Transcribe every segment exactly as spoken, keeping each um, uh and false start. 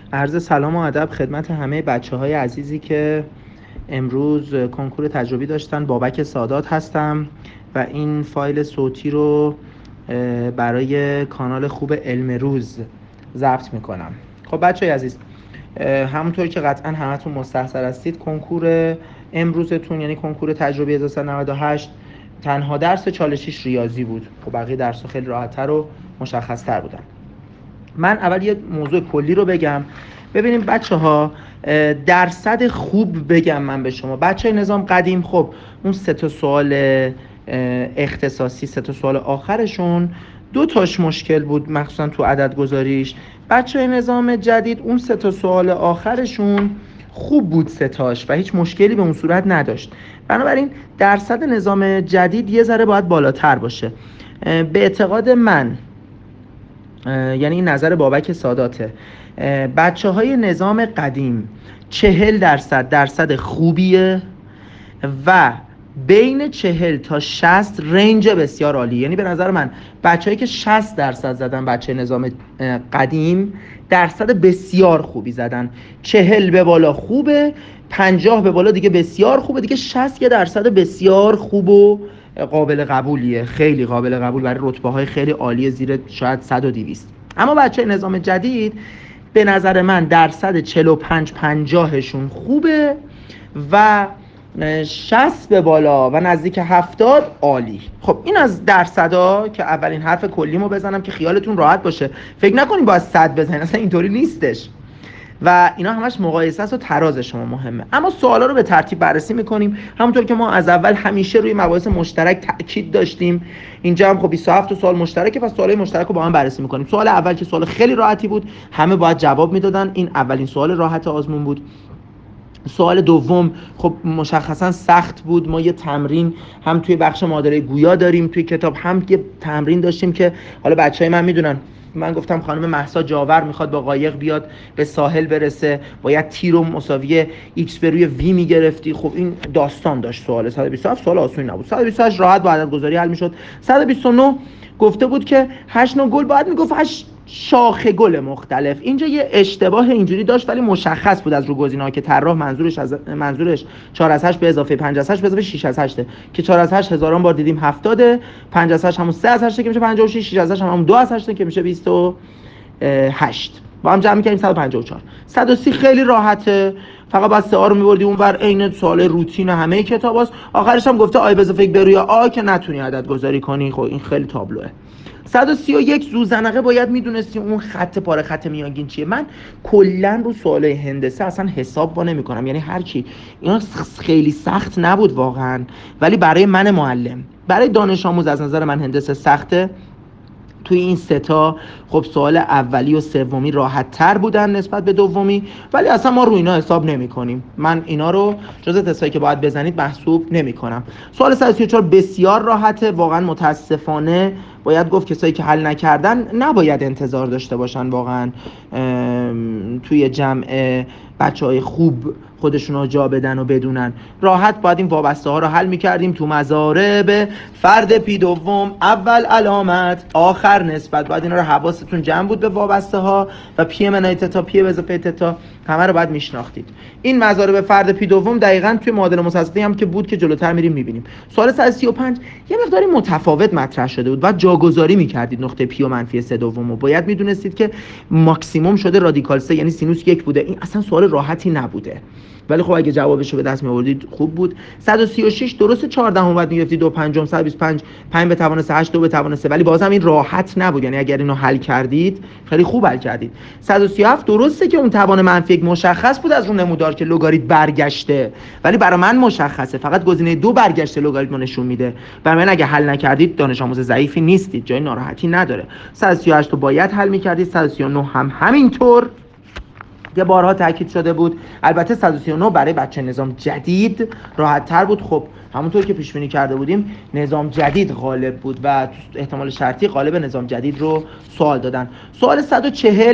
عرض سلام و ادب خدمت همه بچه‌های عزیزی که امروز کنکور تجربی داشتن. بابک سادات هستم و این فایل صوتی رو برای کانال خوب علم روز ضبط میکنم. خب بچه‌های عزیز، همونطور که قطعا همتون مستحضر هستید، کنکور امروزتون یعنی کنکور تجربی هزار و سیصد و نود و هشت تنها درس چالشیش ریاضی بود. خب بقیه درس‌ها خیلی راحت‌تر و مشخص‌تر بودن. من اول یه موضوع کلی رو بگم. ببینیم بچه ها، درصد خوب بگم من به شما. بچه های نظام قدیم خب اون سه تا سوال اختصاصی، سه تا سوال آخرشون دو تاش مشکل بود، مخصوصا تو عدد گذاریش. بچه های نظام جدید اون سه تا سوال آخرشون خوب بود، سه تاش، و هیچ مشکلی به اون صورت نداشت. بنابراین درصد نظام جدید یه ذره باید بالاتر باشه به اعتقاد من. یعنی این نظر بابک ساداته. بچه های نظام قدیم چهل درصد درصد خوبیه و بین چهل تا شصت رنج بسیار عالی. یعنی به نظر من بچه‌هایی که شصت درصد زدن، بچه نظام قدیم، درصد بسیار خوبی زدن. چهل به بالا خوبه، پنجاه به بالا دیگه بسیار خوبه، دیگه شصت یه درصد بسیار خوب و قابل قبولیه، خیلی قابل قبول برای رتبه های خیلی عالی زیر شاید صد و دویست. اما بچه نظام جدید به نظر من درصد چهل و پنج پنجاهشون خوبه و شصت به بالا و نزدیک هفتاد عالی. خب این از درصدا که اولین حرف کلیمو بزنم که خیالتون راحت باشه. فکر نکنید باید صد بزنید، اصلا اینطوری نیستش و اینا همش مقایسه است و تراز شما مهمه. اما سوالا رو به ترتیب بررسی میکنیم، همونطور که ما از اول همیشه روی مباحث مشترک تاکید داشتیم. اینجا هم خب بیست و هفت سوال مشترکه، پس سوالای مشترک رو با هم بررسی میکنیم. سوال اول که سوال خیلی راحتی بود، همه باید جواب میدادن، این اولین سوال راحت آزمون بود. سوال دوم خب مشخصا سخت بود. ما یه تمرین هم توی بخش معادله گویا داریم توی کتاب، هم یه تمرین داشتیم که حالا بچهای من میدونن. من گفتم خانم مهسا جاور میخواد با قایق بیاد به ساحل برسه، باید تی رو مساوی ایکس به روی وی میگرفتی. خب این داستان داشت. سوال صد و بیست و هفت سوال آسونی نبود. صد و بیست و هشت راحت با عدد گذاری حل میشد. صد و بیست و نه گفته بود که هشت نوع گل، باید میگفت هشت شاخه گل مختلف. اینجا یه اشتباه اینجوری داشت ولی مشخص بود از رو گزینه‌ها که طراح منظورش از منظورش چهار از هشت به اضافه پنج از هشت به اضافه شش از هشت که چهار از هشت هزاران بار دیدیم هفتاد، پنج از هشت همون سه از هشت که میشه پنجاه و شش، شش از هشت همون دو از هشت که میشه بیست و هشت. با هم جمع می‌کنیم صد و پنجاه و چهار. صد و سی خیلی راحته، فقط بعد سه ها رو می‌بردی اونور، عین سوال روتین همه کتاباست. آخرش هم گفته آی به اضافه یک به روی آ که نتونی عدد گذاری کنی. خب این خیلی تابلوه. صد و سی و یک زوزنقه باید میدونستی اون خط پاره خط میانگین چیه. من کلا رو سوالای هندسه اصلا حساب با نمی‌کنم، یعنی هر کی اینا خیلی سخت نبود واقعا، ولی برای من معلم، برای دانش آموز از نظر من هندسه سخته. توی این سه تا خب سوال اولی و سومی راحت تر بودن نسبت به دومی، ولی اصلا ما رو اینا حساب نمی کنیم. من اینا رو جزء تستایی که باید بزنید محسوب نمی کنم. سوال صد و سی و چهار بسیار راحته، واقعا متاسفانه باید گفت کسایی که حل نکردن نباید انتظار داشته باشن واقعا توی جمع بچهای خوب خودشون رو جا بدن و بدونن. راحت باید این وابسته ها رو حل میکردیم. تو مضارب فرد پی دوم اول علامت آخر نسبت، باید اینا رو حواستون جمع بود به وابسته ها و پی منهای تتا، پی به اضافه تتا، همه رو باید میشناختید. این مضارب فرد پی دوم دقیقاً توی معادله مسلسلی هم که بود که جلوتر میریم میبینیم. سوال صد و سی و پنج یه مقداری متفاوت مطرح شده بود، بعد جاگذاری میکردید نقطه پی و منفی سه دوم رو. باید میدونستید که ماکسیمم شده رادیکال سه یعنی سینوس یک بوده. این اصلا سوال راحتی نبوده، ولی خب اگه جوابش رو به دست می‌آوردید خوب بود. صد و سی و شش درست چهارده هم بعد می‌گرفتید دو پنجم. صد و بیست و پنج پنج به توان سه، هشت دو به توان سه، ولی بازم این راحت نبود. یعنی اگر اینو حل کردید خیلی خوب حل کردید. صد و سی و هفت درسته که اون توان منفی یک مشخص بود از اون نمودار که لگاریتم برگشته، ولی برای من مشخصه، فقط گزینه دو برگشته لگاریتم نشون میده. برای من اگه حل نکردید دانش آموز ضعیفی نیستید، جای ناراحتی نداره. صد و سی و هشت رو باید حل می‌کردید. صد و سی و نه هم همینطور که بارها تاکید شده بود. البته صد و سی و نه برای بچه نظام جدید راحت تر بود. خب همونطور که پیش بینی کرده بودیم نظام جدید غالب بود و احتمال شرطی غالب نظام جدید رو سوال دادن. سوال صد و چهل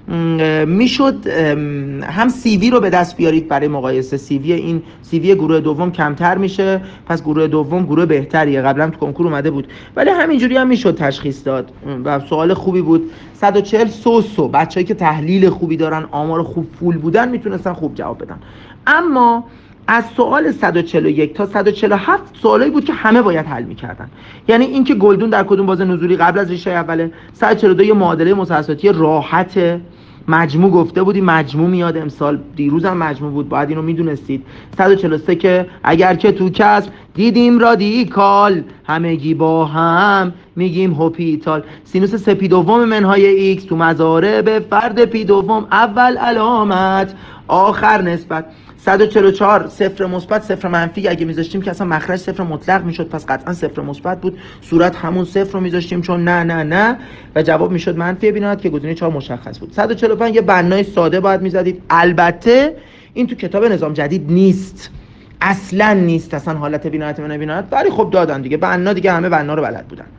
میشد هم سی وی رو به دست بیارید برای مقایسه. سی وی این سی وی گروه دوم کمتر میشه، پس گروه دوم گروه بهتریه، قبلا تو کنکور اومده بود، ولی همینجوری هم میشد تشخیص داد و سوال خوبی بود. صد و چهل سوسو، بچه‌ای که تحلیل خوبی دارن، آمار خوب فول بودن، میتونستن خوب جواب بدن. اما از سوال صد و چهل و یک تا صد و چهل و هفت سوالایی بود که همه باید حل می‌کردن. یعنی اینکه گلدون در کدوم باز نزولی قبل از ریشه اوله. صد و چهل و دو یه معادله مثلثاتی راحته، مجموع گفته بودی مجموع میاد امسال، دیروز هم مجموع بود، باید اینو میدونستید. صد و چهل و سه که اگر که تو کسب دیدیم رادیکال همگی با هم میگیم هوپیتال. سینوس سپی دوم منهای ایکس تو مضارع به فرد پی دوم اول علامت آخر نسبت. صد و چهل و چهار صفر مثبت صفر منفی اگه میذاشتیم که اصلا مخرج صفر مطلق میشد، پس قطعا صفر مثبت بود، صورت همون صفر رو میذاشتیم چون نه نه نه و جواب میشد منفی بینهایت که گزینه چهار مشخص بود. صد و چهل و پنج یه بنای ساده باید میزدید. البته این تو کتاب نظام جدید نیست، اصلا نیست، اصلا حالت بینهایت من بینهایت، ولی خب دادن دیگه بنا، دیگه همه بنا رو بلد بودن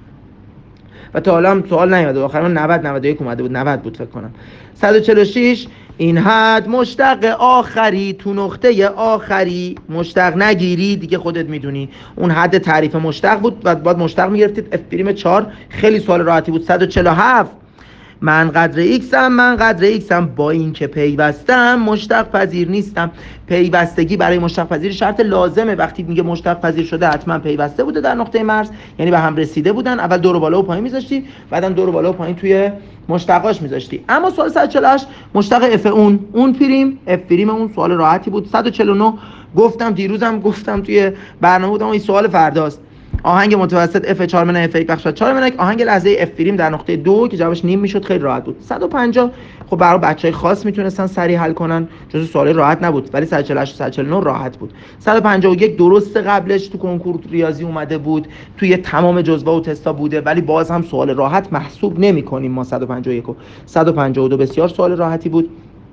و تا حالا هم سوال نیومده. آخر من نود نود و یک اومده بود، نود بود فکر کنم. صد و چهل و شش این حد مشتق آخری تو نقطه آخری مشتق نگیری دیگه، خودت میدونی اون حد تعریف مشتق بود و بعد مشتق میگرفتید اف پریم چهار. خیلی سوال راحتی بود. صد و چهل و هفت من قدر ایکس هم من قدر ایکس هم با این که پیوستم مشتق پذیر نیستم. پیوستگی برای مشتق پذیر شرط لازمه، وقتی میگه مشتق پذیر شده حتما پیوسته بوده در نقطه مرز، یعنی به هم رسیده بودن. اول دور و بالا و پایین میذاشتی، بعدم دور و بالا و پایین توی مشتقاش میذاشتی. اما سوال صد و چهل و هشت مشتق اف اون اون پریم اف پریم اون سوال راحتی بود. صد و چهل و نه گفتم دیروزم گفتم توی برنامه بودم این سوال فرداست. آهنگ متوسط اف چهار من اف یک بخش چهار من یک، آهنگ لحظه اف پریم در نقطه دو که جوابش نیم میشد، خیلی راحت بود. صد و پنجاه خب برای بچهای خاص میتونستن سریع حل کنن، جزو سوال راحت نبود، ولی صد و چهل و هشت صد و چهل و نه راحت بود. صد و پنجاه و یک درست قبلش تو کنکور ریاضی اومده بود، توی تمام جزوه و تستا بوده، ولی باز هم سوال راحت محسوب نمی‌کنیم ما. صد و پنجاه و یک و صد و پنجاه و دو بسیار سوال راحتی بود.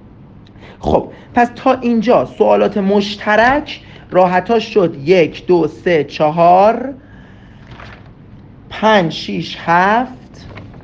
خب پس تا اینجا سوالات مشترک راحتاش شد یک دو سه چهار پنج شش هفت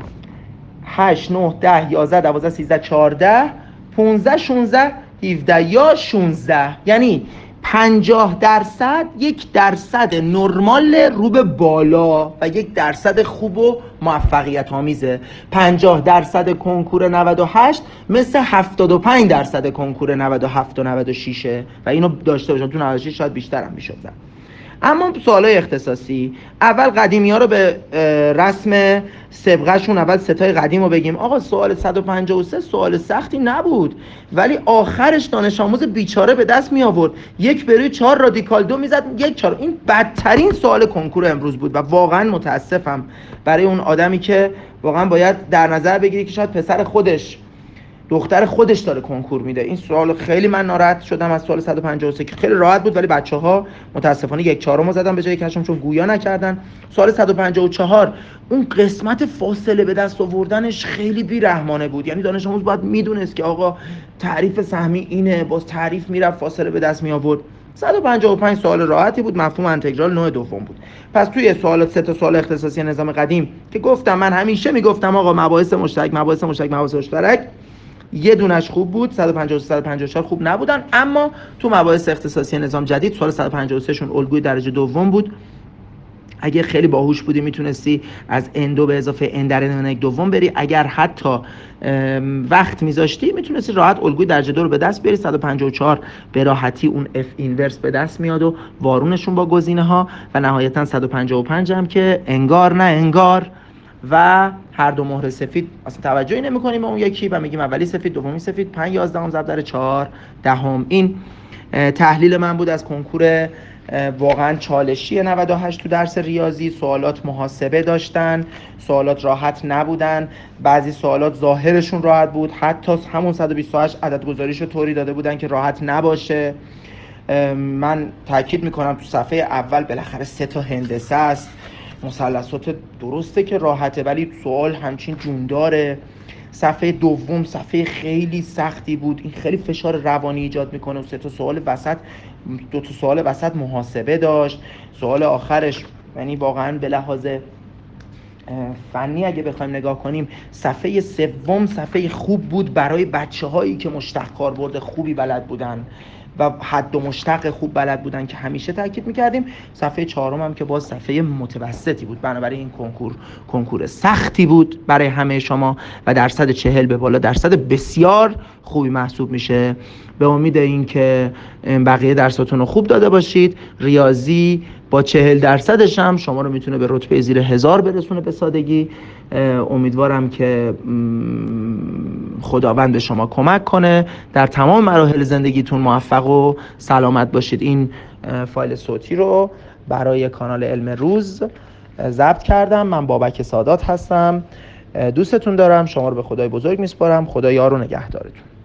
هشت نه ده یازده دوازده سیزده چهارده پانزده شانزده هفده یا شانزده. یعنی پنجاه درصد یک درصد نرمال رو به بالا و یک درصد خوب و موفقیت آمیزه. پنجاه درصد کنکور نود و هشت مثل هفتاد و پنج درصد کنکور نود و هفت و نود و شش و اینو داشته باشم. تو نود و شش شاید بیشتر هم میشد. اما سوالای اختصاصی اول قدیمی ها رو به رسم سابقهشون اول ستای قدیم رو بگیم. آقا سوال صد و پنجاه و سه سوال سختی نبود، ولی آخرش دانش آموز بیچاره به دست می آورد یک بروی چهار رادیکال دو میزد یک چهار. این بدترین سوال کنکور امروز بود و واقعا متاسفم برای اون آدمی که واقعا باید در نظر بگیری که شاید پسر خودش دختر خودش داره کنکور میده. این سوال خیلی من ناراحت شدم از سوال صد و پنجاه و سه که خیلی راحت بود، ولی بچه‌ها متاسفانه یک چهارم رو زدن به جای یک هشتم چون گویا نکردن. سوال صد و پنجاه و چهار اون قسمت فاصله به دست آوردنش خیلی بی‌رحمانه بود. یعنی دانش آموز باید میدونست که آقا تعریف سهمی اینه، باز تعریف میرفت فاصله به دست می آورد. صد و پنجاه و پنج سوال راحتی بود، مفهوم انتگرال نوع دوم بود. پس توی سوالات سه تا سوال اختصاصی نظام قدیم که گفتم من همیشه میگفتم آقا مباحث مشترک مباحث مشترک مباحث مشترک، یه دونش خوب بود، صد و پنجاه و سه صد و پنجاه و چهار خوب نبودن. اما تو مباحث اختصاصی نظام جدید سوال صد و پنجاه و سه شون الگوی درجه دوم بود. اگه خیلی باهوش بودی میتونستی از اندو به اضافه ان در ان دوم بری. اگر حتی وقت میذاشتی میتونستی راحت الگوی درجه دو رو به دست بیاری. صد و پنجاه و چهار به راحتی اون اف اینورس به دست میاد و وارونشون با گزینه ها و نهایتا صد و پنجاه و پنج هم که انگار نه انگار و هر دو مهر سفید اصلا توجهی نمی‌کنیم به اون یکی و میگیم اولی سفید دومی سفید پنج یازدهم ضرب در چهار دهم. این تحلیل من بود از کنکور واقعا چالشی نود و هشت تو درس ریاضی. سوالات محاسبه داشتن، سوالات راحت نبودن، بعضی سوالات ظاهرشون راحت بود، حتی همون صد و بیست و هشت عدد گذاریشو طوری داده بودن که راحت نباشه. من تاکید میکنم تو صفحه اول بالاخره سه تا هندسه است، مثلثات درسته که راحته ولی سوال همچین جونداره. صفحه دوم صفحه خیلی سختی بود، این خیلی فشار روانی ایجاد میکنه. سه تا سوال وسط دو تا سوال وسط محاسبه داشت، سوال آخرش یعنی واقعا به لحاظ فنی اگه بخوایم نگاه کنیم، صفحه سوم صفحه خوب بود برای بچه‌هایی که مشتق کاربرد خوبی بلد بودن و حد و مشتق خوب بلد بودن که همیشه تاکید می‌کردیم. صفحه چهارم هم که باز صفحه متوسطی بود. بنابراین این کنکور کنکور سختی بود برای همه شما و درصد چهل به بالا درصد بسیار خوبی محسوب میشه. به امید این که بقیه درساتون رو خوب داده باشید. ریاضی با چهل درصدش هم شما رو میتونه به رتبه زیر هزار برسونه به سادگی. امیدوارم که خداوند به شما کمک کنه در تمام مراحل زندگیتون موفق و سلامت باشید. این فایل صوتی رو برای کانال علم روز ضبط کردم. من بابک سادات هستم. دوستتون دارم. شما رو به خدای بزرگ میسپارم. خدا یار و نگهدارتون.